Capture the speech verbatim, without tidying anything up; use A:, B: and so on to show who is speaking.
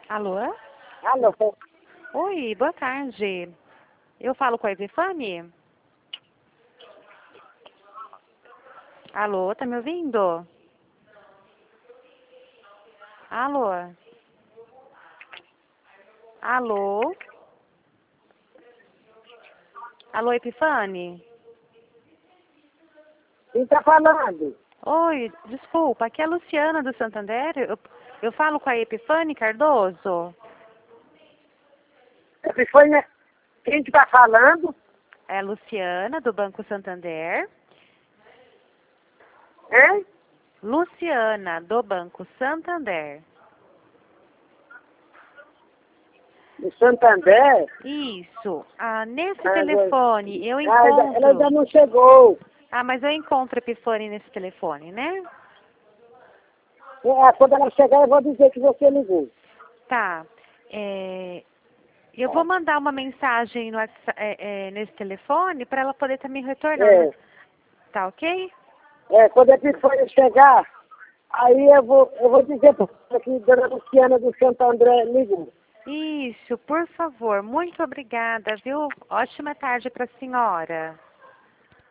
A: Alô?
B: Alô?
A: Oi, boa tarde. Eu falo com a Epifane? Alô, tá me ouvindo? Alô? Alô? Alô, Epifane?
B: Quem tá falando?
A: Oi, desculpa, aqui é a Luciana do Santander. Eu, eu falo com a Epifane Cardoso?
B: Epifânia, quem que tá falando?
A: É a Luciana do Banco Santander.
B: Hein?
A: Luciana do Banco Santander.
B: Do Santander?
A: Isso. Ah, nesse
B: Ah,
A: telefone eu
B: ah, ela, ela
A: encontro...
B: ainda não chegou.
A: Ah, mas eu encontro a Epifane nesse telefone, né?
B: É, quando ela chegar, eu vou dizer que você ligou.
A: Tá. É, eu vou mandar uma mensagem no WhatsApp, é, é, nesse telefone para ela poder estar me retornando.
B: É,
A: Tá ok?
B: é, quando a Epifânia chegar, aí eu vou, eu vou dizer pra ela que Dona Luciana do Santo André ligou.
A: Isso, por favor. Muito obrigada, viu? Ótima tarde para a senhora.